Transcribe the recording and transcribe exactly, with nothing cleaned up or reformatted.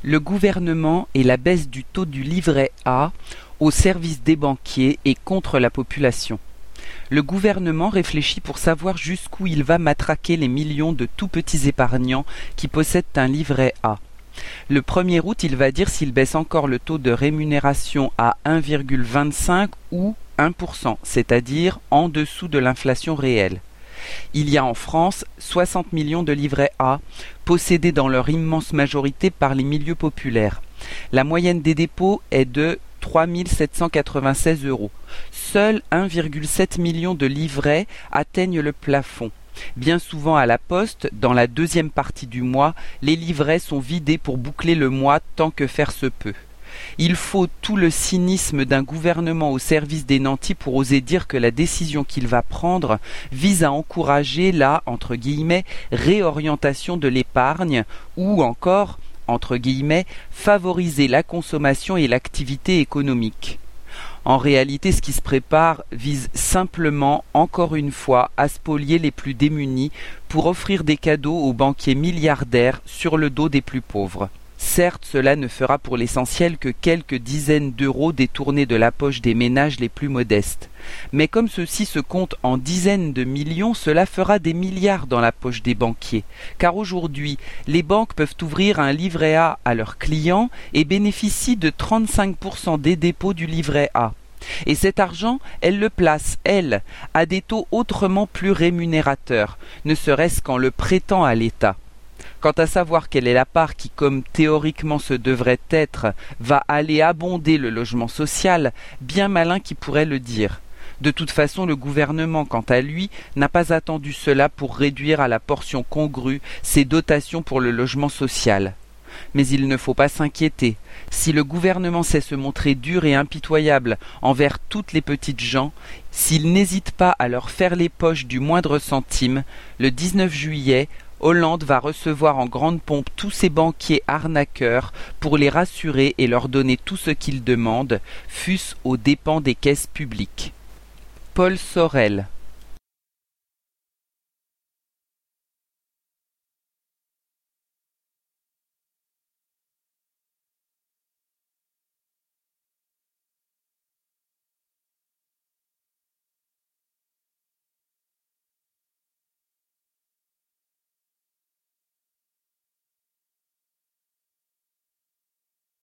Le gouvernement et la baisse du taux du livret A au service des banquiers et contre la population. Le gouvernement réfléchit pour savoir jusqu'où il va matraquer les millions de tout petits épargnants qui possèdent un livret A. Le premier août, il va dire s'il baisse encore le taux de rémunération à un virgule vingt-cinq ou un pour cent, c'est-à-dire en dessous de l'inflation réelle. Il y a en France soixante millions de livrets A, possédés dans leur immense majorité par les milieux populaires. La moyenne des dépôts est de trois mille sept cent quatre-vingt-seize euros. Seul un virgule sept million de livrets atteignent le plafond. Bien souvent à la poste, dans la deuxième partie du mois, les livrets sont vidés pour boucler le mois tant que faire se peut. Il faut tout le cynisme d'un gouvernement au service des nantis pour oser dire que la décision qu'il va prendre vise à encourager la, entre guillemets, réorientation de l'épargne ou encore, entre guillemets, favoriser la consommation et l'activité économique. En réalité, ce qui se prépare vise simplement, encore une fois, à spolier les plus démunis pour offrir des cadeaux aux banquiers milliardaires sur le dos des plus pauvres. Certes, cela ne fera pour l'essentiel que quelques dizaines d'euros détournés de la poche des ménages les plus modestes. Mais comme ceux-ci se comptent en dizaines de millions, cela fera des milliards dans la poche des banquiers. Car aujourd'hui, les banques peuvent ouvrir un livret A à leurs clients et bénéficient de trente-cinq pour cent des dépôts du livret A. Et cet argent, elles le placent, elles, à des taux autrement plus rémunérateurs, ne serait-ce qu'en le prêtant à l'État. Quant à savoir quelle est la part qui, comme théoriquement ce devrait être, va aller abonder le logement social, bien malin qui pourrait le dire. De toute façon, le gouvernement, quant à lui, n'a pas attendu cela pour réduire à la portion congrue ses dotations pour le logement social. Mais il ne faut pas s'inquiéter. Si le gouvernement sait se montrer dur et impitoyable envers toutes les petites gens, s'il n'hésite pas à leur faire les poches du moindre centime, le dix-neuf juillet, Hollande va recevoir en grande pompe tous ces banquiers arnaqueurs pour les rassurer et leur donner tout ce qu'ils demandent, fût-ce aux dépens des caisses publiques. Paul Sorel.